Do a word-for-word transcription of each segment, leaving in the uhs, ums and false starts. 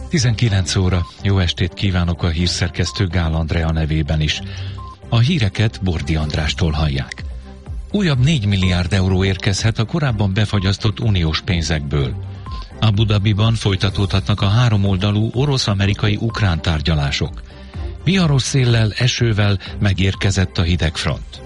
tizenkilenc óra. Jó estét kívánok a hírszerkesztő Gál Andrea nevében is. A híreket Bordi Andrástól hallják. Újabb négy milliárd euró érkezhet a korábban befagyasztott uniós pénzekből. Abu Dhabiban folytatódhatnak a háromoldalú orosz-amerikai-ukrán tárgyalások. Viharos széllel, esővel megérkezett a hideg front.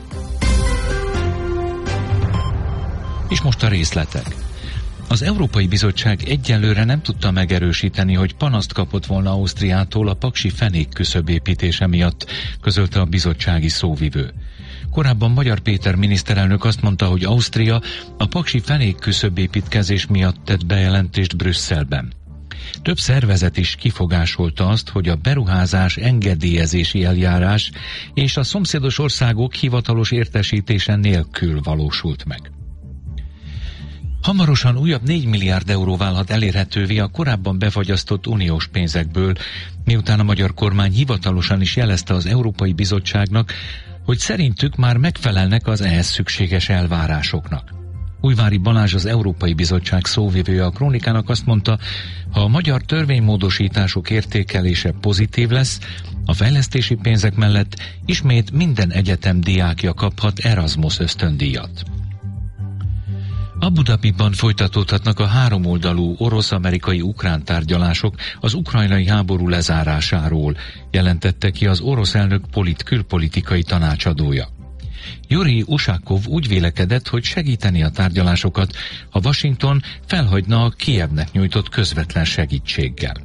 És most a részletek. Az Európai Bizottság egyelőre nem tudta megerősíteni, hogy panaszt kapott volna Ausztriától a paksi fenék küszöbépítése miatt, közölte a bizottsági szóvivő. Korábban Magyar Péter miniszterelnök azt mondta, hogy Ausztria a paksi fenék küszöbépítkezés miatt tett bejelentést Brüsszelben. Több szervezet is kifogásolta azt, hogy a beruházás engedélyezési eljárás és a szomszédos országok hivatalos értesítése nélkül valósult meg. Hamarosan újabb négy milliárd euró válhat elérhetővé a korábban befagyasztott uniós pénzekből, miután a magyar kormány hivatalosan is jelezte az Európai Bizottságnak, hogy szerintük már megfelelnek az ehhez szükséges elvárásoknak. Újvári Balázs, az Európai Bizottság szóvivője a Krónikának azt mondta, ha a magyar törvénymódosítások értékelése pozitív lesz, a fejlesztési pénzek mellett ismét minden egyetem diákja kaphat Erasmus ösztöndíjat. Abu Dhabiban folytatódhatnak a háromoldalú orosz-amerikai-ukrán tárgyalások az ukrajnai háború lezárásáról, jelentette ki az orosz elnök polit külpolitikai tanácsadója. Yuri Ushakov úgy vélekedett, hogy segíteni a tárgyalásokat, ha Washington felhagyna a Kijevnek nyújtott közvetlen segítséggel.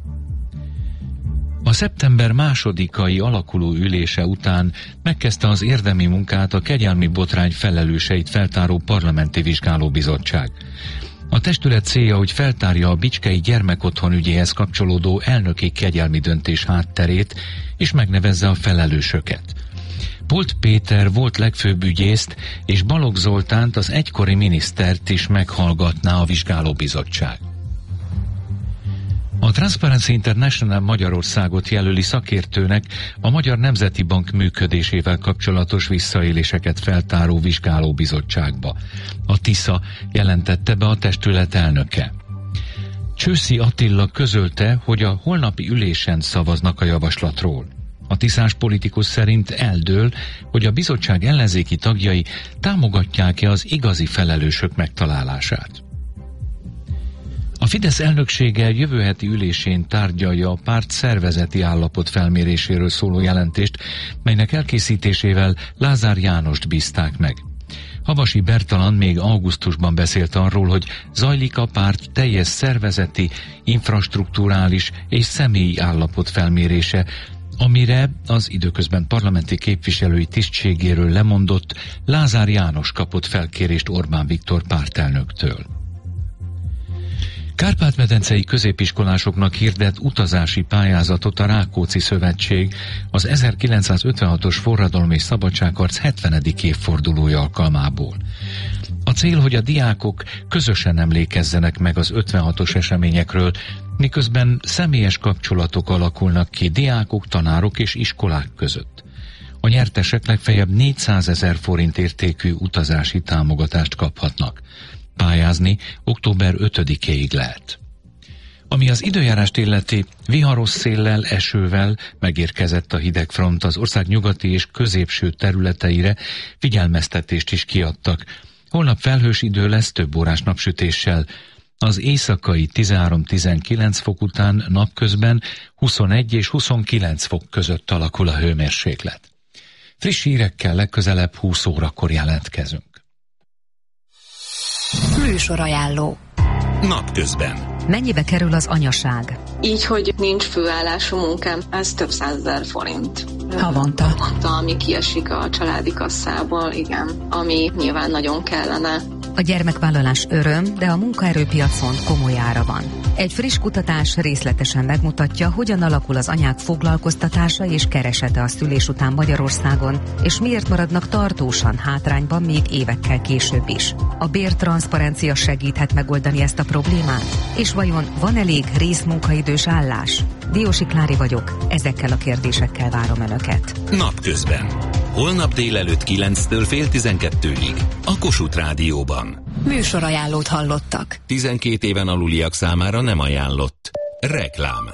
A szeptember másodikai alakuló ülése után megkezdte az érdemi munkát a kegyelmi botrány felelőseit feltáró parlamenti vizsgálóbizottság. A testület célja, hogy feltárja a bicskei gyermekotthon ügyéhez kapcsolódó elnöki kegyelmi döntés hátterét, és megnevezze a felelősöket. Polt Péter volt legfőbb ügyészt, és Balogh Zoltánt, az egykori minisztert is meghallgatná a vizsgálóbizottság. A Transparency International Magyarországot jelöli szakértőnek a Magyar Nemzeti Bank működésével kapcsolatos visszaéléseket feltáró vizsgálóbizottságba. A TISZA jelentette be a testület elnöke. Csőszi Attila közölte, hogy a holnapi ülésen szavaznak a javaslatról. A tiszás politikus szerint eldől, hogy a bizottság ellenzéki tagjai támogatják-e az igazi felelősök megtalálását. A Fidesz elnöksége jövő heti ülésén tárgyalja a párt szervezeti állapot felméréséről szóló jelentést, melynek elkészítésével Lázár Jánost bízták meg. Havasi Bertalan még augusztusban beszélt arról, hogy zajlik a párt teljes szervezeti, infrastrukturális és személyi állapot felmérése, amire az időközben parlamenti képviselői tisztségéről lemondott Lázár János kapott felkérést Orbán Viktor pártelnöktől. Kárpát-medencei középiskolásoknak hirdet utazási pályázatot a Rákóczi Szövetség az ezerkilencszázötvenhatos forradalom és szabadságharc hetvenedik évfordulója alkalmából. A cél, hogy a diákok közösen emlékezzenek meg az ötvenhatos eseményekről, miközben személyes kapcsolatok alakulnak ki diákok, tanárok és iskolák között. A nyertesek legfeljebb négyszázezer forint értékű utazási támogatást kaphatnak. Pályázni október ötödikéig lehet. Ami az időjárást illeti, viharos széllel, esővel megérkezett a hidegfront, az ország nyugati és középső területeire figyelmeztetést is kiadtak. Holnap felhős idő lesz több órás napsütéssel. Az éjszakai tizenhárom-tizenkilenc fok után napközben huszonegy és huszonkilenc fok között alakul a hőmérséklet. Friss hírekkel legközelebb húsz órakor jelentkezünk. Műsorajánló. Napközben. Mennyibe kerül az anyaság? Így, hogy nincs főállású munkám, ez több százezer forint. Havonta. Havonta, ami kiesik a családi kasszából, igen, ami nyilván nagyon kellene. A gyermekvállalás öröm, de a munkaerőpiacon komoly ára van. Egy friss kutatás részletesen megmutatja, hogyan alakul az anyák foglalkoztatása és keresete a szülés után Magyarországon, és miért maradnak tartósan hátrányban még évekkel később is. A bértranszparencia segíthet megoldani ezt a problémát? És vajon van elég részmunkaidős állás? Diósi Klári vagyok, ezekkel a kérdésekkel várom Önöket. Napközben. Holnap délelőtt kilenctől fél tizenkettőig. A Kossuth Rádióban. Műsorajánlót hallottak. tizenkét éven aluliak számára nem ajánlott. Reklám.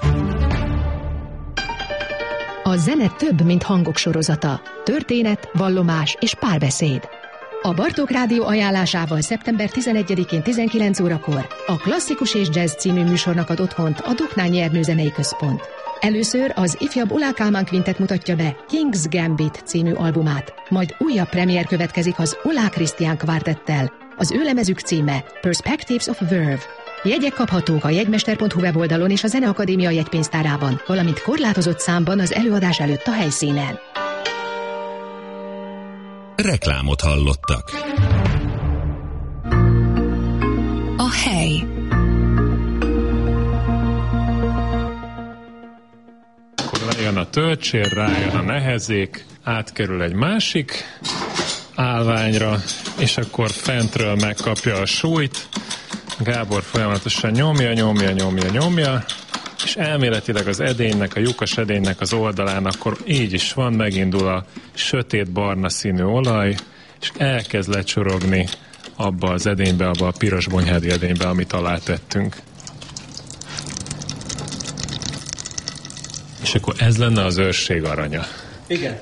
A zene több, mint hangok sorozata. Történet, vallomás és párbeszéd. A Bartók Rádió ajánlásával szeptember tizenegyedikén tizenkilenc órakor a Klasszikus és Jazz című műsornak ad otthont a Doknány Nyernő Zenei Központ. Először az ifjabb Olah Kálmán Quintet mutatja be King's Gambit című albumát, majd újabb premier következik az Olah Krisztián Kvártettel. Az ő lemezük címe Perspectives of Verve. Jegyek kaphatók a jegymester pont hu weboldalon és a Zeneakadémia jegypénztárában, valamint korlátozott számban az előadás előtt a helyszínen. Reklámot hallottak. A hely. Akkor lejön a töltsér, rájön a nehezék, átkerül egy másik állványra, és akkor fentről megkapja a súlyt. Gábor folyamatosan nyomja, nyomja, nyomja, nyomja, és elméletileg az edénynek, a lyukas edénynek az oldalán akkor így is van, megindul a sötét barna színű olaj, és elkezd lecsorogni abba az edénybe, abba a piros bonyhádi edénybe, amit alá tettünk. És akkor ez lenne az őrség aranya. Igen.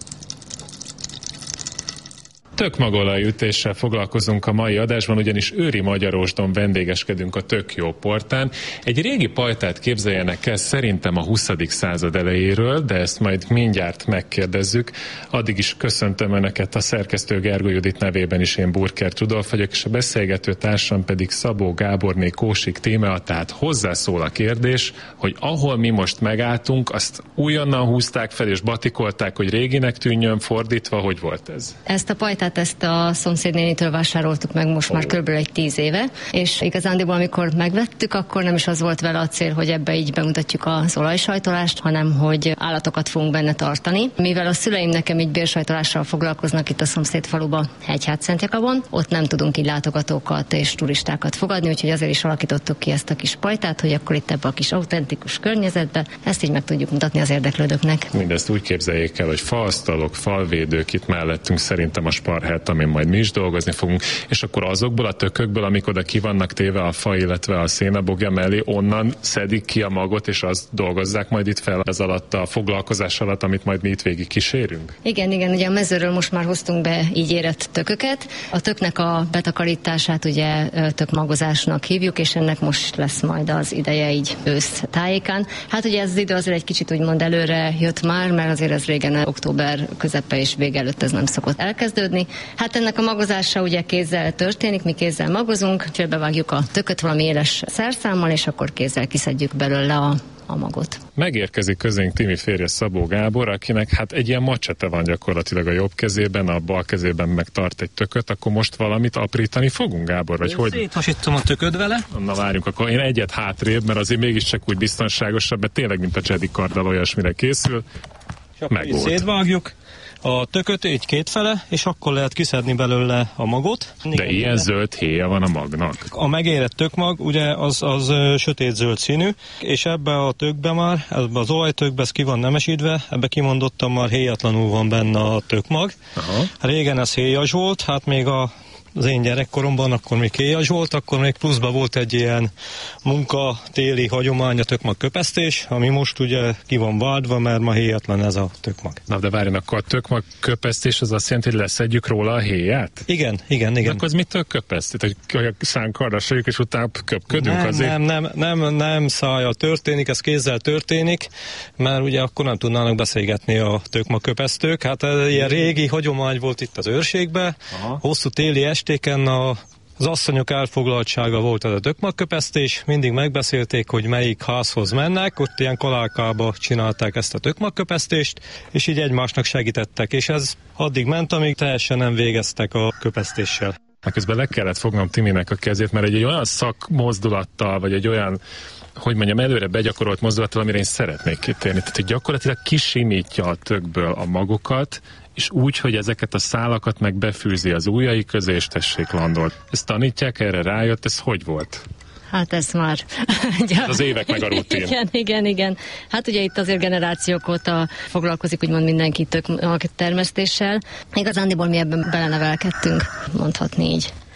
Tök magolajütéssel foglalkozunk a mai adásban, ugyanis Őri Magyarósdon vendégeskedünk a Tök Jó portán. Egy régi pajtát képzeljenek el szerintem a huszadik század elejéről, de ezt majd mindjárt megkérdezzük. Addig is köszöntöm Önöket, a szerkesztő Gergő Judit nevében is, én Burkert Rudolf vagyok, és a beszélgető társam pedig Szabó Gáborné Kósik Tímea, tehát hozzászól a kérdés, hogy ahol mi most megálltunk, azt újonnan húzták fel és batikolták, hogy réginek tűnjön, fordítva, hogy volt ez? Ezt a pajtát ezt a szomszédnénitől vásároltuk meg most már kb. Egy tíz éve, és igazándiból amikor megvettük, akkor nem is az volt vele a cél, hogy ebbe így bemutatjuk az olajsajtolást, hanem hogy állatokat fogunk benne tartani. Mivel a szüleim nekem így bérsajtolással foglalkoznak itt a szomszéd faluba, Hegyhát-Szentjakabon, ott nem tudunk így látogatókat és turistákat fogadni, úgyhogy azért is alakítottuk ki ezt a kis pajtát, hogy akkor itt ebbe a kis autentikus környezetbe ezt így meg tudjuk mutatni az érdeklődőknek. Mindezt úgy képzeljék el, hogy faasztalok, falvédők itt mellettünk, szerintem a Sparhát, amin majd mi is dolgozni fogunk, és akkor azokból a tökökből, amik oda ki vannak téve a fa, illetve a szénabogja mellé, onnan szedik ki a magot, és azt dolgozzák majd itt fel az alatt, a foglalkozás alatt, amit majd mi itt végig kísérünk? Igen, igen, ugye a mezőről most már hoztunk be így érett tököket. A töknek a betakarítását ugye tökmagozásnak hívjuk, és ennek most lesz majd az ideje így ősz tájékán. Hát ugye ez az idő azért egy kicsit úgymond előre jött már, mert azért ez régen október közepe és vége előtt ez nem szokott elkezdődni. Hát ennek a magozása ugye kézzel történik, mi kézzel magozunk, csőbevágjuk a tököt valami éles szerszámmal, és akkor kézzel kiszedjük belőle a a magot. Megérkezik közénk Timi férje Szabó Gábor, akinek hát egy ilyen macsete van gyakorlatilag a jobb kezében, a bal kezében meg tart egy tököt, akkor most valamit aprítani fogunk, Gábor, vagy én hogy? Széthasítom a tököd vele. Na várjunk, akkor én egyet hátrébb, mert azért mégiscsak úgy biztonságosabb, mert tényleg mint a Jedi karddal olyasmire készül. Meg volt. Szétvágjuk a tököt így kétfele, és akkor lehet kiszedni belőle a magot. De igen, ilyen de. Zöld héja van a magnak. A megérett tökmag ugye az, az sötét zöld színű, és ebbe a tökbe már, ebbe az olajtökbe ez ki van nemesítve, ebbe kimondottan már héjatlanul van benne a tökmag. Aha. Régen ez héjas volt, hát még a az én gyerekkoromban akkor még héjas volt, akkor még pluszban volt egy ilyen munka, téli hagyomány, a tökmag köpesztés, ami most ugye ki van váltva, mert ma héjatlan ez a tökmag. Na de várjon, akkor a tökmag köpesztés az azt jelenti, hogy leszedjük róla a héját? Igen, igen, igen. De akkor az mitől köpesztít? Hogy a szánkarra sejük, és utána köpködünk nem, azért? Nem, nem, nem, nem szájjal történik, ez kézzel történik, mert ugye akkor nem tudnának beszélgetni a tökmag köpesztők. Hát ez ilyen régi hagyomány volt itt az őrségben, aha. Hosszú téli estéken a az asszonyok elfoglaltsága volt ez a tökmagköpesztés, mindig megbeszélték, hogy melyik házhoz mennek, ott ilyen kalálkába csinálták ezt a tökmagköpesztést, és így egymásnak segítettek, és ez addig ment, amíg teljesen nem végeztek a köpesztéssel. Közben le kellett fognom Timinek a kezét, mert egy, egy olyan szakmozdulattal, vagy egy olyan, hogy mondjam, előre begyakorolt mozdulattal, amire én szeretnék kitérni. Tehát, hogy gyakorlatilag kisimítja a tökből a magokat, és úgy, hogy ezeket a szálakat meg befűzi az ujjai közé, és tessék landolt. Ezt tanítják, erre rájött, ez hogy volt? Hát ez már... Ez az évek meg a rutin. Igen, igen, igen. Hát ugye itt azért generációk óta foglalkozik úgymond mindenki tök termesztéssel. Igazándiból mi ebben belenevelkedtünk, mondhatni így.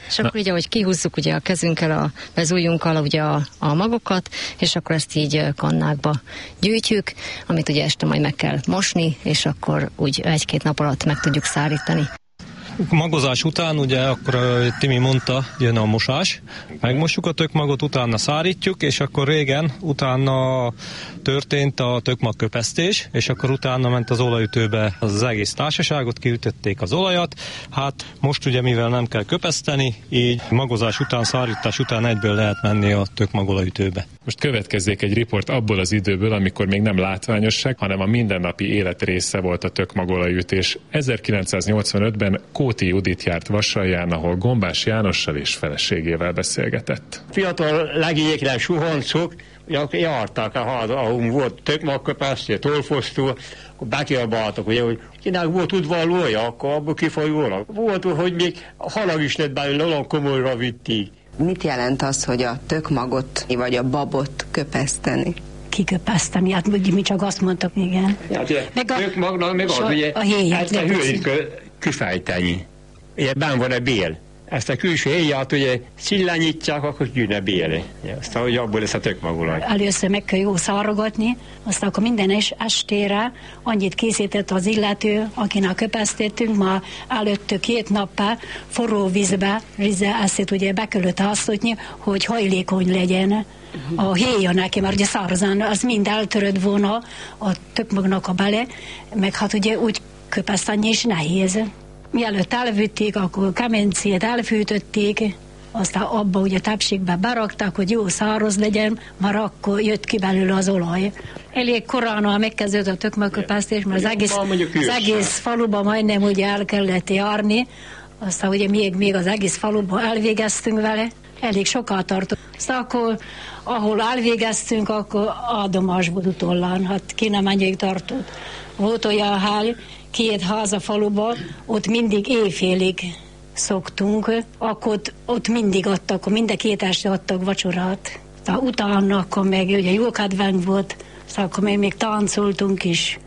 És akkor ugye, hogy kihúzzuk ugye a kezünkkel, a, az ujjunkkal ugye a, a magokat, és akkor ezt így kannákba gyűjtjük, amit ugye este majd meg kell mosni, és akkor úgy egy-két nap alatt meg tudjuk szárítani. Magozás után, ugye akkor Timi mondta, jön a mosás, megmossuk a tökmagot, utána szárítjuk, és akkor régen utána történt a tökmagköpesztés, és akkor utána ment az olajütőbe az egész társaságot, kiütötték az olajat. Hát most ugye mivel nem kell köpeszteni, így magozás után, szárítás után egyből lehet menni a tökmagolajütőbe. Most következzék egy riport abból az időből, amikor még nem látványosság, hanem a mindennapi élet része volt a tökmagolajütés. ezerkilencszáznyolcvanötben Kóti Judit járt Vasalján, ahol Gombás Jánossal és feleségével beszélgetett. Fiatal legényekre suhancok, jártak, ahol volt tökmagköpesztő, tolfosztó, akkor bekiabáltak, ugye, hogy kinek volt udvarlója, akkor abból kifajulnak. Volt, hogy még halag is lett belőle, olyan komolyra vitték. Mit jelent az, hogy a tökmagot vagy a babot köpeszteni? Kiköpeszteni, hát ugye mi csak azt mondtak, igen. Ja, meg a tökmagnak meg az, ugye, a héját, ezt a hőit kifejteni. Ugye benn van a bél. Ezt a külső héját ugye szillányítják, akkor gyűjne béle. Aztán hogy abból lesz a tökmagolaj. Először meg kell jó szárogatni, aztán akkor minden es- estére annyit készített az illető, akinek köpesztettünk, ma előtt két nappal forró vízbe, rizze ezt ugye be kellett hasztotni, hogy hajlékony legyen a héja neki, mert ugye szárazán az mind eltörött volna a tökmagnak a bele, meg hát ugye úgy köpeszteni is nehéz. Mielőtt elvitték, akkor kemencét elfűtötték, aztán abba ugye tápségbe berakták, hogy jó száraz legyen, már akkor jött ki belőle az olaj. Elég korán megkezdődött a tökmagköpesztés, mert az egész, az egész faluban majdnem ugye el kellett járni, aztán ugye még, még az egész faluban elvégeztünk vele, elég sokat tartott. Aztán akkor, ahol elvégeztünk, akkor áldomás volt utollán, hát ki nem menjék tartott. Volt olyan hely, két ház a faluban, ott mindig éjfélig szoktunk, akkor ott, ott mindig adtak, minden két este adtak vacsorát. Tehát utána akkor meg ugye jó kedvenc volt, szóval akkor még, még táncoltunk is.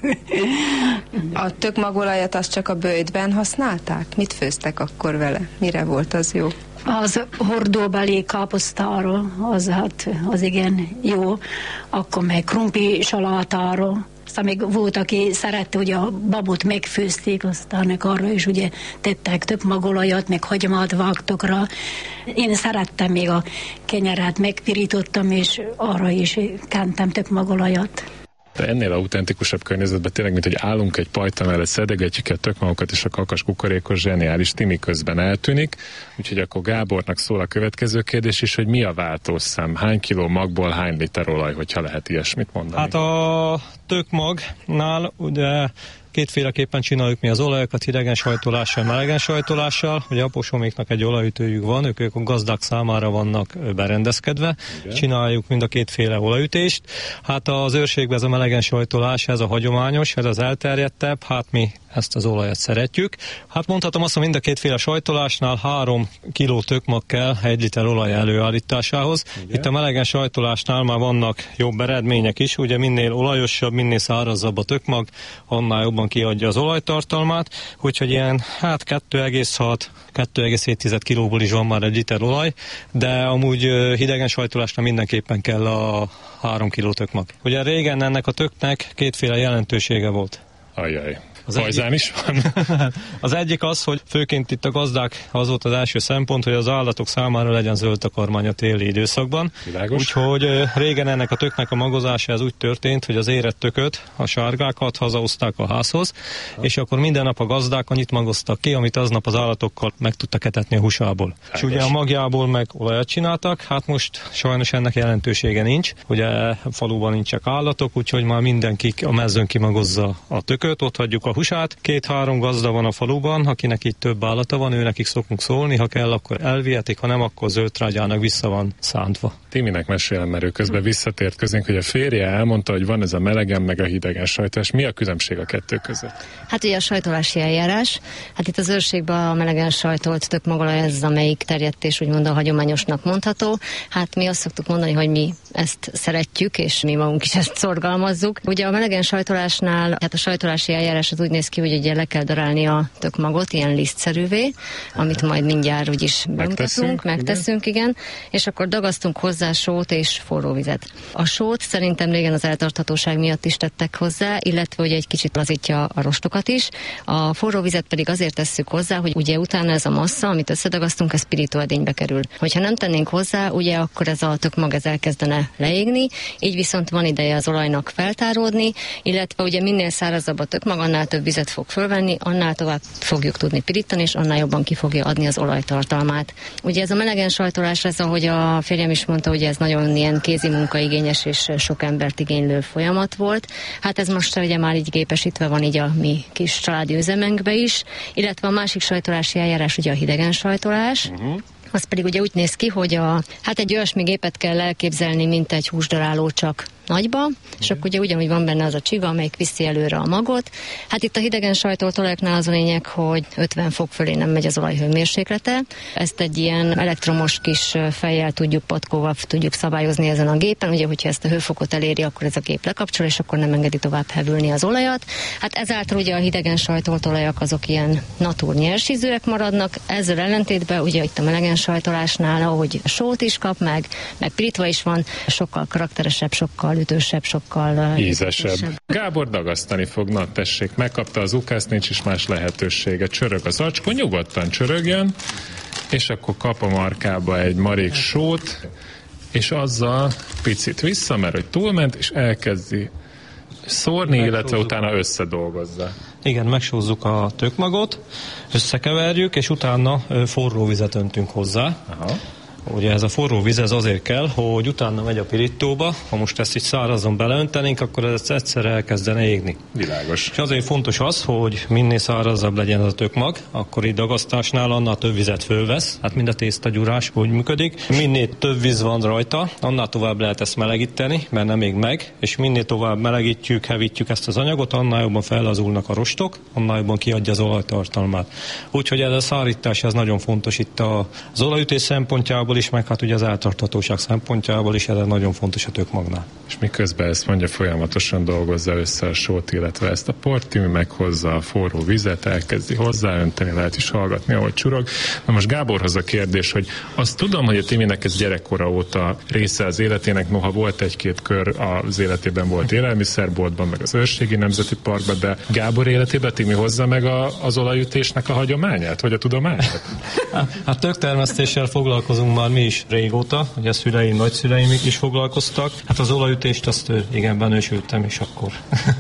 A tökmagolajat azt csak a böjtben használták? Mit főztek akkor vele? Mire volt az jó? Az hordóbeli káposztáról, az hát az igen jó, akkor meg krumpli salátáról. Aztán még volt, aki szerette, hogy a babot megfőzték, aztán arra is ugye tettek tökmagolajat, meg hagymát vágtok rá. Én szerettem még a kenyeret, megpirítottam, és arra is kentem tökmagolajat. De ennél autentikusabb környezetben tényleg, mint hogy állunk egy pajta mellett, szedegetjük el tökmagokat, és a kakas kukorékos zseniális Timi közben eltűnik. Úgyhogy akkor Gábornak szól a következő kérdés is, hogy mi a váltószám? Hány kiló magból hány liter olaj, hogyha lehet ilyesmit mondani? Hát a tökmagnál ugye kétféleképpen csináljuk mi az olajokat, hidegen sajtolással, melegen sajtolással. Ugye aposoméknak egy olajütőjük van, ők, ők a gazdák számára vannak berendezkedve. Igen. Csináljuk mind a kétféle olajütést. Hát az őrségben ez a melegen sajtolás, ez a hagyományos, ez az elterjedtebb, hát mi ezt az olajat szeretjük. Hát mondhatom azt, hogy mind a kétféle sajtolásnál három kiló tökmag kell egy liter olaj előállításához. Igen. Itt a melegen sajtolásnál már vannak jobb eredmények is, ugye minél olajosabb, minél szárazabb a tökmag, annál jobban kiadja az olajtartalmát, úgyhogy ilyen hát kettő egész hat kettő egész hét kilóból is van már egy liter olaj, de amúgy hidegen sajtolásnál mindenképpen kell a három kiló tökmag. Ugye régen ennek a töknek kétféle jelentősége volt. Ajjaj. Az Hajzán is van. Az egyik az, hogy főként itt a gazdák, az volt az első szempont, hogy az állatok számára legyen zöld takarmány a téli időszakban. Világos. Úgyhogy régen ennek a töknek a magozása ez úgy történt, hogy az érett tököt, a sárgákat hazahozták a házhoz, ha. És akkor minden nap a gazdák annyit magoztak ki, amit aznap az állatokkal meg tudtak etetni a húsából. Világos. És ugye a magjából meg olajat csináltak, hát most sajnos ennek jelentősége nincs. Ugye faluban nincsek állatok, úgyhogy már mindenki a mezőn kimagozza a tököt, ott hagyjuk a húsát. Két-három gazda van a faluban, akinek itt több állata van, őnekik szokunk szólni, ha kell, akkor elvihetik, ha nem, akkor zöldtrágyának vissza van szántva. Timinek mesélem, mert ő közben visszatért közénk, hogy a férje elmondta, hogy van ez a melegen meg a hidegen sajtolás. Mi a különbség a kettő között? Hát ugye a sajtolási eljárás. Hát itt az őrségben a melegen sajtolt tökmagolaj, ez amelyik terjedtés úgymond a hagyományosnak mondható. Hát mi azt szoktuk mondani, hogy mi ezt szeretjük, és mi magunk is ezt szorgalmazzuk. Ugye a melegen sajtolásnál, hát a sajtolási eljárás az úgy úgy néz ki, hogy ugye le kell darálni a tökmagot, ilyen lisztszerűvé, amit majd mindjárt úgyis bemutatunk, megteszünk, igen. igen, és akkor dagasztunk hozzá sót és forró vizet. A sót szerintem régen az eltarthatóság miatt is tettek hozzá, illetve hogy egy kicsit lazítja a rostokat is. A forró vizet pedig azért tesszük hozzá, hogy ugye utána ez a massza, amit összedagasztunk, ez spirítóedénybe kerül. Hogyha nem tennénk hozzá, ugye akkor ez a tökmag ez elkezdene leégni, így viszont van ideje az olajnak feltáródni, illetve ugye minél szárazabb a tökmag, annál több vizet fog fölvenni, annál tovább fogjuk tudni pirítani, és annál jobban ki fogja adni az olajtartalmát. Ugye ez a melegen sajtolás, ez ahogy a férjem is mondta, ugye ez nagyon ilyen kézi munkaigényes és sok embert igénylő folyamat volt. Hát ez most ugye már így gépesítve van így a mi kis családi üzemünkbe is, illetve a másik sajtolási eljárás ugye a hidegen sajtolás. Uh-huh. Az pedig ugye úgy néz ki, hogy a, hát egy olyasmi gépet kell elképzelni, mint egy húsdaráló, csak nagyba, mm. és akkor ugye ugyanúgy van benne az a csiga, amelyik viszi előre a magot. Hát itt a hidegen sajtolt olajoknál az a lényeg, hogy ötven fok fölé nem megy az olaj hőmérséklete. Ezt egy ilyen elektromos kis fejjel tudjuk, patkóval tudjuk szabályozni ezen a gépen. Ugye, hogyha ezt a hőfokot eléri, akkor ez a gép lekapcsol, és akkor nem engedi tovább hevülni az olajat. Hát ezáltal ugye a hidegen sajtolt olajak azok ilyen natúr nyersízűek maradnak. Ezzel ellentétben ugye itt a melegen sajtolásnál, ahogy sót is kap, meg, meg pirítva is van, sokkal karakteresebb, sokkal ütősebb, sokkal ízesebb. ízesebb. Gábor dagasztani fog, na tessék, megkapta az ukászt, nincs is más lehetősége. Csörög az acskó, nyugodtan csörögjön, és akkor kap a markába egy marék sót, és azzal picit vissza, mert hogy túlment, és elkezdi szórni, illetve utána összedolgozza. Igen, megsózzuk a tökmagot, összekeverjük, és utána forró vizet öntünk hozzá. Aha. Ugye ez a forró víz ez azért kell, hogy utána megy a pirítóba, ha most ezt így szárazon beleöntenénk, akkor ez egyszerre elkezdene égni. Világos. És azért fontos az, hogy minél szárazabb legyen a tökmag, akkor így dagasztásnál annál több vizet fölvesz, hát mind a tésztagyúrás úgy működik. Minél több víz van rajta, annál tovább lehet ezt melegíteni, mert nem ég meg, és minél tovább melegítjük, hevítjük ezt az anyagot, annál jobban fellazulnak a rostok, annál jobban kiadja az olajtartalmát. Úgyhogy ez a szárítás az nagyon fontos itt az olajütés szempontjából is, meg hát ugye az eltarthatóság szempontjából is, ez nagyon fontos a tökmagnál. És miközben ezt mondja, folyamatosan dolgozza össze a sót, illetve ezt a port, Timi meghozza a forró vizet, elkezdi hozzáönteni, lehet is hallgatni, ahogy csurog. Na most Gáborhoz a kérdés, hogy azt tudom, hogy a Timinek ez gyerekkora óta része az életének, noha volt egy-két kör az életében, volt élelmiszerboltban, meg az Őrségi Nemzeti Parkban, de Gábor életében Timi hozza meg a, az olajütésnek a hagyományát, vagy a tudományát? Hát töktermesztéssel foglalkozunk már mi is régóta, ugye szüleim, nagyszüleim is foglalkoztak. Hát az olajütést azt igen, benősültem, és akkor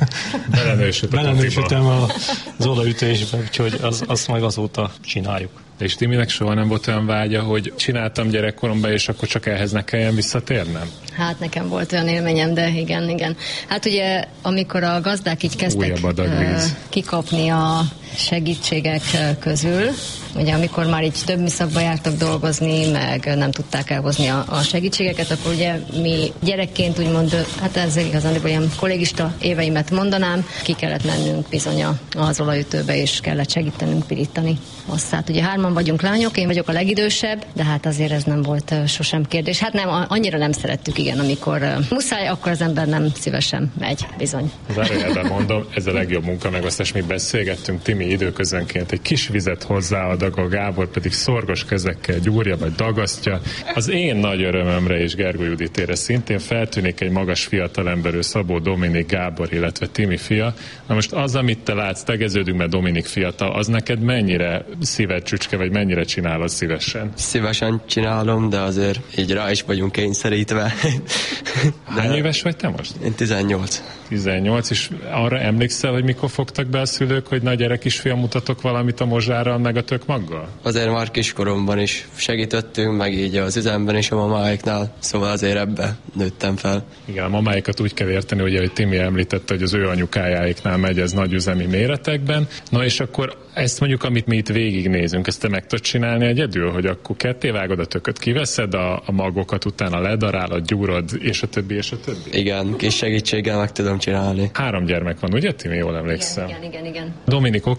belenősültem az olajütésbe, úgyhogy az, azt meg azóta csináljuk. És Timinek soha nem volt olyan vágya, hogy csináltam gyerekkoromban, és akkor csak ehhez ne kelljen visszatérnem? Hát nekem volt olyan élményem, de igen, igen. Hát ugye, amikor a gazdák így kezdtek uh, kikapni a segítségek közül, ugye amikor már így több műszakba jártak dolgozni, meg nem tudták elhozni a, a segítségeket, akkor ugye mi gyerekként úgymond, hát ez igazán olyan kollégista éveimet mondanám, ki kellett mennünk bizony az olajütőbe, és kellett segítenünk pirítani. Azt hát ugye hárman vagyunk lányok, én vagyok a legidősebb, de hát azért ez nem volt uh, sosem kérdés. Hát nem, annyira nem szerettük, igen, amikor uh, muszáj, akkor az ember nem szívesen megy, bizony. Zárójelben mondom, ez a legjobb munka, meg azt is mi beszélgettünk, Timi időközönként egy kis vizet hozzáad, a Gábor pedig szorgos kezekkel gyúrja, vagy dagasztja. Az én nagy örömömre és Gergő Juditére szintén feltűnik egy magas fiatalemberű Szabó Dominik Gábor, illetve Timi fia. Na most az, amit te látsz, tegeződünk, mert Dominik fiatal, az neked mennyire szíved csücske, vagy mennyire csinálod szívesen? Szívesen csinálom, de azért így rá is vagyunk kényszerítve. De hány éves vagy te most? Én tizennyolc. tizennyolc, és arra emlékszel, hogy mikor fogtak be a szülők, hogy na gyere kisfiam, mutatok valamit a mozsárral, meg a tökmaggal? Azért már kiskoromban is segítettünk, meg így az üzemben is a mamáiknál, szóval azért ebbe nőttem fel. Igen, a mamáikat úgy kell érteni, ugye, hogy Timi említette, hogy az ő anyukájáiknál megy ez nagy üzemi méretekben. Na és akkor ezt mondjuk, amit mi itt végignézünk, ezt te meg tudod csinálni egyedül, hogy akkor ketté vágod a tököt, kiveszed a, a magokat, utána ledarálod, gyúrod, és a többi, és a többi? Igen, kis segítséggel meg tudom csinálni. Három gyermek van, ugye, Timi, jól emlékszem? Igen, igen, igen, igen. Dominik, oké,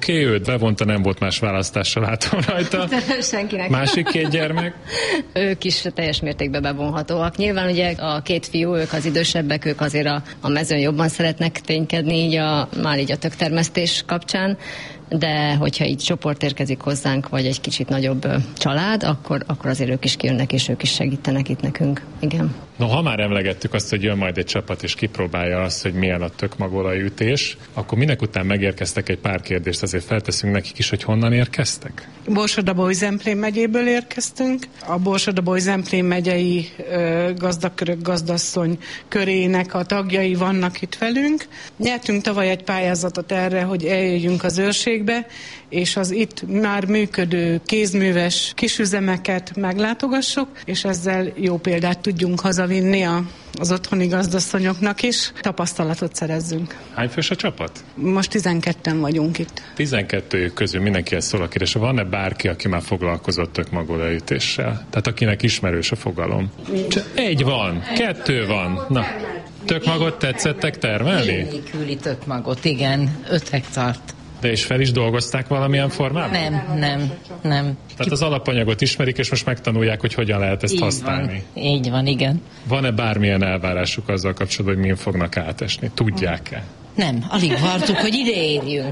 Oké, okay, őt bevonta, nem volt más választással, látom rajta. Senkinek. Másik két gyermek? Ők is teljes mértékben bevonhatóak. Nyilván ugye a két fiú, ők az idősebbek, ők azért a, a mezőn jobban szeretnek ténykedni, így a, már így a töktermesztés kapcsán, de hogyha így csoport érkezik hozzánk, vagy egy kicsit nagyobb család, akkor, akkor azért ők is kijönnek, és ők is segítenek itt nekünk. Igen. No, ha már emlegettük azt, hogy jön majd egy csapat, és kipróbálja azt, hogy milyen a tökmagolajütés, akkor minek után megérkeztek, egy pár kérdést azért felteszünk nekik is, hogy honnan érkeztek? Borsod-Abaúj-Zemplén megyéből érkeztünk. A Borsod-Abaúj-Zemplén megyei ö, gazdakörök gazdasszony körének a tagjai vannak itt velünk. Nyertünk tavaly egy pályázatot erre, hogy eljöjjünk az őrségbe, és az itt már működő kézműves kisüzemeket meglátogassuk, és ezzel jó példát tudjunk hazavinni a, az otthoni gazdasszonyoknak is, tapasztalatot szerezzünk. Hány fős a csapat? Most tizenketten vagyunk itt. tizenkettőjük közül mindenkihez szól a kérdés. Van-e bárki, aki már foglalkozott tökmagolajütéssel? Tehát akinek ismerős a fogalom? Csak egy van, kettő van. Na, tökmagot tetszettek termelni? Élénküli tökmagot, igen, öt hektárt. De és fel is dolgozták valamilyen formában? Nem, nem, nem. Tehát az alapanyagot ismerik, és most megtanulják, hogy hogyan lehet ezt így használni. Van, így van, igen. Van-e bármilyen elvárásuk azzal kapcsolatban, hogy min fognak átesni? Tudják-e? Nem, alig vártuk, hogy ide érjünk.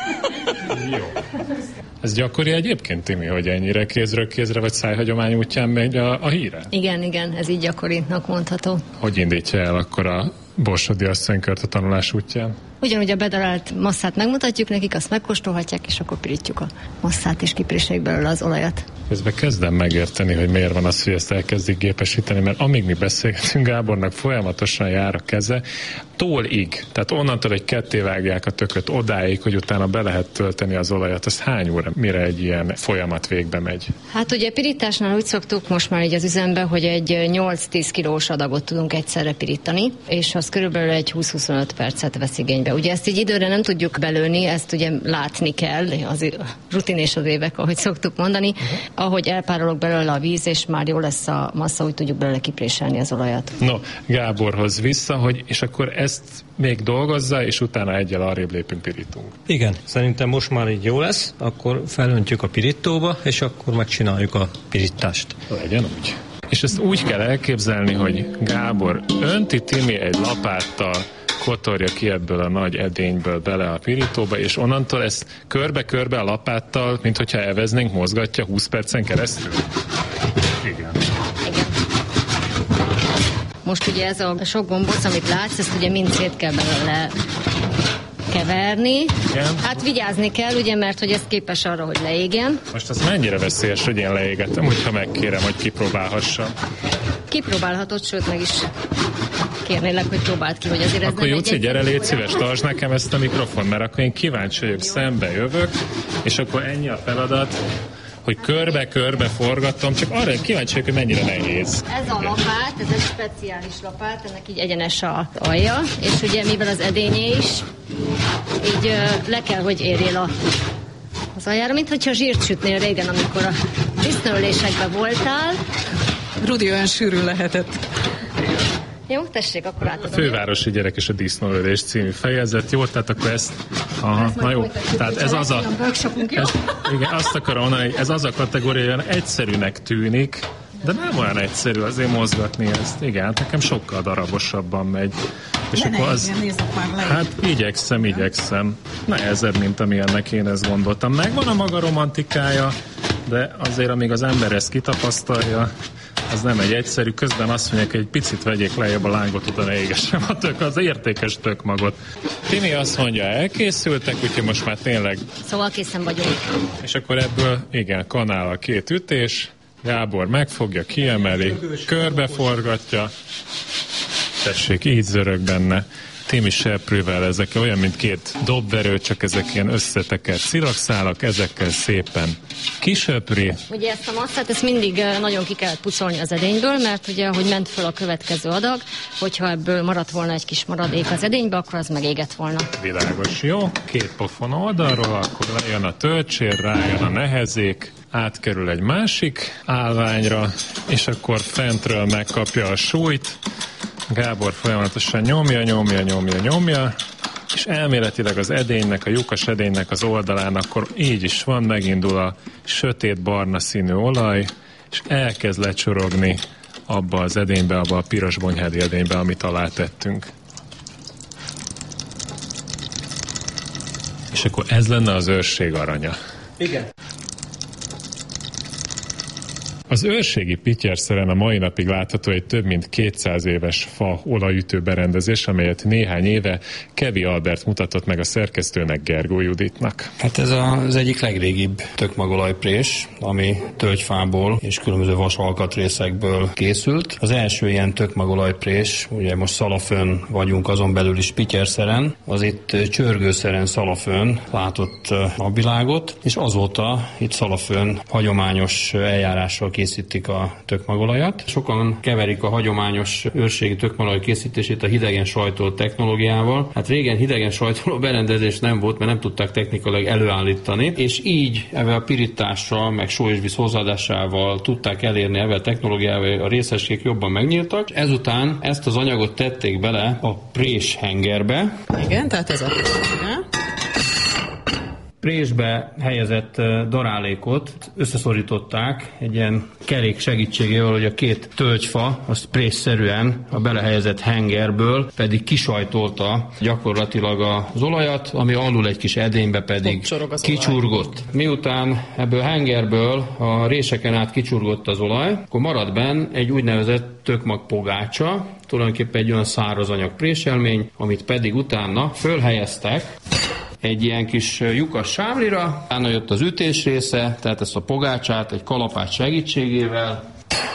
Jó. Ez gyakori egyébként, Timi, hogy ennyire kézről kézre vagy szájhagyomány útján megy a, a híre? Igen, igen, ez így gyakorinak mondható. Hogy indítja el akkor a borsodi asszonykört a tanulás útján? Ugyanúgy a bedarált masszát megmutatjuk nekik, azt megkóstolhatják, és akkor pirítjuk a masszát, és kipréseljük belőle az olajat. Közben kezdem megérteni, hogy miért van az, hogy ezt elkezdik gépesíteni, mert amíg mi beszélgetünk, Gábornak folyamatosan jár a keze, tólig, tehát onnantól, hogy ketté vágják a tököt odáig, hogy utána be lehet tölteni az olajat, az hány óra, mire egy ilyen folyamat végbe megy? Hát ugye pirításnál úgy szoktuk most már így az üzembe, hogy egy nyolc-tíz kilós adagot tudunk egyszerre pirítani, és az körülbelül egy húsz-huszonöt percet vesz igénybe. Ugye ezt így időre nem tudjuk belőni, ezt ugye látni kell, az rutin és az évek, ahogy szoktuk mondani. Uh-huh. Ahogy elpárolog belőle a víz, és már jó lesz a massza, úgy tudjuk belőle kipréselni az olajat. No, Gáborhoz vissza, hogy és akkor ezt még dolgozza, és utána egyel arrébb lépünk, pirítunk. Igen, szerintem most már így jó lesz, akkor felöntjük a pirítóba, és akkor megcsináljuk a pirítást. Legyen úgy. És ezt úgy kell elképzelni, hogy Gábor önti, Timi egy lapáttal kotorja ki ebből a nagy edényből bele a pirítóba, és onnantól ezt körbe-körbe a lapáttal, mint hogyha eveznénk, mozgatja húsz percen keresztül. Igen. Igen. Most ugye ez a sok gombóc, amit látsz, ezt ugye mind szét kell belőle keverni. Igen. Hát vigyázni kell, ugye, mert hogy ez képes arra, hogy leégjen. Most az mennyire veszélyes, hogy én leégettem, hogyha megkérem, hogy kipróbálhassam. Kipróbálhatod, sőt meg is kérnélek, hogy próbáld ki, hogy azért ez akkor nem Júci, gyere, légy szíves, tartsd nekem ezt a mikrofon, mert akkor én kíváncsi vagyok, szembe jövök, és akkor ennyi a feladat, hogy körbe-körbe forgatom, csak arra kíváncsi vagyok, hogy mennyire nehéz. Ez a lapát, ez egy speciális lapát, ennek így egyenes a alja, és ugye mivel az edényé is, így uh, le kell, hogy érjél a, az aljára, mint hogyha zsírt sütnél régen, amikor a disznóölésekben voltál. Rudi olyan sűrű lehetett. Jó, tessék, akkor átadom. A Fővárosi Gyerek és a Disznóölés című fejezet. Jó, tehát akkor ezt... Aha, ezt na jó. Tehát ez az a... Ez, igen, azt akarom mondani, hogy ez az a kategória, olyan egyszerűnek tűnik, de nem olyan egyszerű azért mozgatni ezt. Igen, nekem sokkal darabosabban megy. És de akkor az... Hát igyekszem, igyekszem. Nehezebb, mint amilyennek én ezt gondoltam. Megvan a maga romantikája, de azért, amíg az ember ezt kitapasztalja, az nem egy egyszerű. Közben azt mondják, hogy egy picit vegyék lejjebb a lángot, utána égessem a tök, az értékes tökmagot. Timi azt mondja, elkészültek, úgyhogy most már tényleg... Szóval készen vagyunk. És akkor ebből, igen, kanál a két ütés, Gábor megfogja, kiemeli, körbeforgatja, tessék, így zörög benne. Timi seprővel, ezek olyan, mint két dobverő, csak ezek ilyen összetekert szilakszálak, ezekkel szépen kisöpri. Ugye ezt a masszát, ezt mindig nagyon ki kellett pucolni az edényből, mert ugye, hogy ment föl a következő adag, hogyha ebből maradt volna egy kis maradék az edénybe, akkor az megégett volna. Világos, jó? Két pofon oldalról, akkor lejön a töltsér, rájön a nehezék, átkerül egy másik állványra, és akkor fentről megkapja a súlyt. Gábor folyamatosan nyomja, nyomja, nyomja, nyomja, és elméletileg az edénynek, a lyukas edénynek az oldalán akkor így is van, megindul a sötét barna színű olaj, és elkezd lecsorogni abba az edénybe, abba a piros bonyhádi edénybe, amit alá tettünk. És akkor ez lenne az őrség aranya. Igen. Az őrségi Pityerszeren a mai napig látható egy több mint kétszáz éves fa olajütő berendezés, amelyet néhány éve Kevi Albert mutatott meg a szerkesztőnek, Gergó Juditnak. Hát ez az egyik legrégibb tökmagolajprés, ami tölgyfából és különböző vas alkatrészekből készült. Az első ilyen tökmagolajprés, ugye most Szalafön vagyunk, azon belül is Pityerszeren, az itt Csörgőszeren Szalafön látott napvilágot, és azóta itt Szalafön hagyományos eljárással készítik a tökmagolajat. Sokan keverik a hagyományos őrségi tökmagolaj készítését a hidegen sajtolt technológiával. Hát régen hidegen sajtoló berendezés nem volt, mert nem tudták technikailag előállítani, és így ezzel a pirítással, meg só és víz hozzáadásával tudták elérni ezzel a technológiával, a részecskék jobban megnyíltak. Ezután ezt az anyagot tették bele a prés hengerbe. Igen, tehát ez a Présbe helyezett darálékot összeszorították egy ilyen kerék segítségével, hogy a két tölgyfa, azt présszerűen a belehelyezett hengerből pedig kisajtolta gyakorlatilag az olajat, ami alul egy kis edénybe pedig kicsurgott. Miután ebből a hengerből a réseken át kicsurgott az olaj, akkor maradt benn egy úgynevezett tökmagpogácsa, tulajdonképpen egy olyan száraz anyag préselmény, amit pedig utána fölhelyeztek egy ilyen kis lyukas sámlira, utána jött az ütés része, tehát ezt a pogácsát egy kalapács segítségével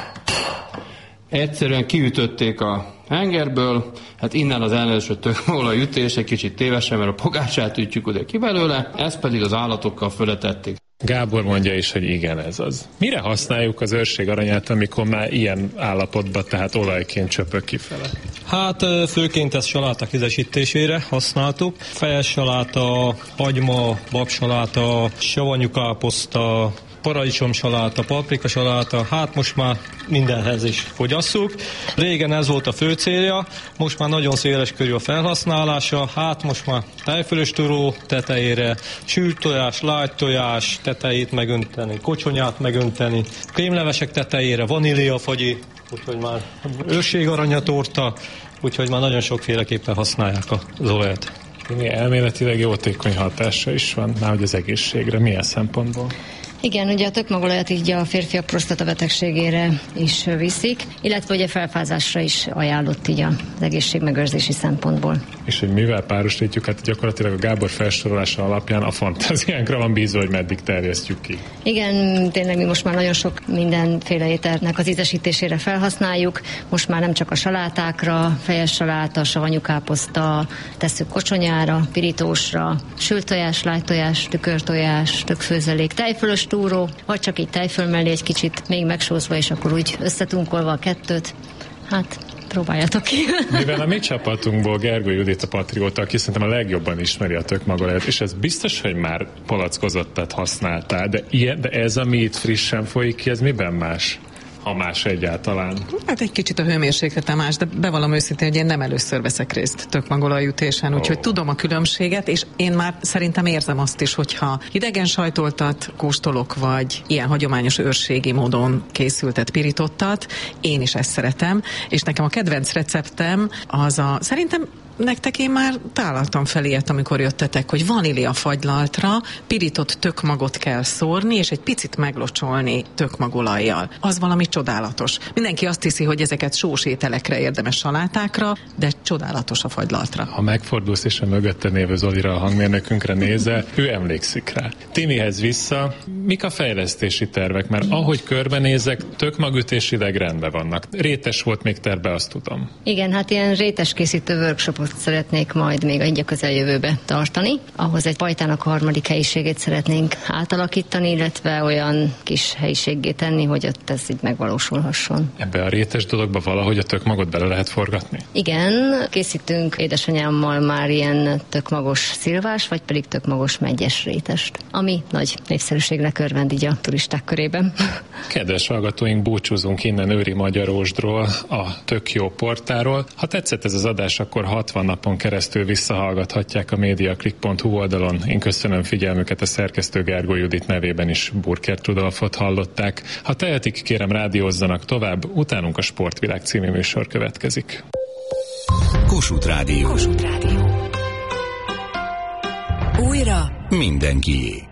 egyszerűen kiütötték a hengerből, hát innen az elnevező tökmagolaj ütés egy kicsit tévesen, mert a pogácsát ütjük oda ki belőle, ezt pedig az állatokkal föltették. Gábor mondja is, hogy igen, ez az. Mire használjuk az őrség aranyát, amikor már ilyen állapotban, tehát olajként csöpög kifele? Hát főként ezt saláták ízesítésére használtuk. Fejes saláta, hagyma, babsaláta, savanyú káposzta, paradicsomsaláta, paprikasaláta, hát most már mindenhez is fogyasszuk. Régen ez volt a fő célja, most már nagyon széles körű a felhasználása, hát most már tejfölös turó tetejére, sült tojás, lágy tojás tetejét megönteni, kocsonyát megönteni, krémlevesek tetejére, vaníliafagyi, úgyhogy már őrség aranyatorta, úgyhogy már nagyon sokféleképpen használják az olajat. Elméletileg jótékony hatása is van, már hogy az egészségre, milyen szempontból? Igen, ugye a tökmagolajat így a férfiak prostata betegségére is viszik, illetve ugye felfázásra is ajánlott így az egészségmegőrzési szempontból. És hogy mivel párosítjuk, hát gyakorlatilag a Gábor felsorolása alapján a fantáziánkra van bízva, hogy meddig terjesztjük ki. Igen, tényleg mi most már nagyon sok mindenféle ételnek az ízesítésére felhasználjuk, most már nem csak a salátákra, fejes saláta, savanyú káposzta, tesszük kocsonyára, pirítósra, sült tojás, lágy tojás, tükörtojás, tökfőzelék, tejfölös túró, vagy csak így tejföl mellé egy kicsit még megsózva, és akkor úgy összetunkolva a kettőt. Hát, próbáljátok ki. Mivel a mi csapatunkból Gergő Judit a patrióta, aki szerintem a legjobban ismeri a tökmagolajat, és ez biztos, hogy már palackozottat használtál, de, ilyen, de ez, ami itt frissen folyik ki, ez miben más? Ha más egyáltalán. Hát egy kicsit a hőmérséklete más, de bevallom őszintén, hogy én nem először veszek részt tökmagolajütésen, úgyhogy oh. tudom a különbséget, és én már szerintem érzem azt is, hogyha idegen sajtoltat kóstolok, vagy ilyen hagyományos őrségi módon készültet, pirítottat, én is ezt szeretem, és nekem a kedvenc receptem az a, szerintem nektek én már találtam fel ilyet, amikor jöttetek, hogy vanília fagylaltra pirított tökmagot kell szórni, és egy picit meglocsolni tökmagolajjal. Az valami csodálatos. Mindenki azt hiszi, hogy ezeket sós ételekre érdemes, salátákra, de csodálatos a fagylaltra. Ha megfordulsz és a mögötte lévő Zolira, a hangmérnökünkre nézel, ő emlékszik rá. Timihez vissza, mik a fejlesztési tervek? Mert ahogy körbenézek, tökmagütésileg rendben vannak. Rétes volt még terve, azt tudom. Igen, hát ilyen rétes készítő workshopot szeretnék majd még egy a közeljövőbe tartani. Ahhoz egy pajtának a harmadik helyiségét szeretnénk átalakítani, illetve olyan kis helyiséggé tenni, hogy ott ez így megvalósulhasson. Ebbe a rétes dologba valahogy a tökmagot bele lehet forgatni? Igen, készítünk édesanyámmal már ilyen tökmagos szilvás, vagy pedig tökmagos megyes rétest, ami nagy népszerűségnek örvend így a turisták körében. Kedves hallgatóink, búcsúzunk innen Őri Magyarósdról, a Tök Jó portáról. Ha tetszett ez az adás, akkor hatvan hatvan napon keresztül visszahallgathatják a mediaclick pont hu oldalon. Én köszönöm figyelmüket, a szerkesztő Gergó Judit nevében is Burkert Rudolfot hallották. Ha tehetik, kérem rádiózzanak tovább, utánunk a Sportvilág című műsor következik. Kossuth Rádió. Kossuth Rádió. Újra mindenkié.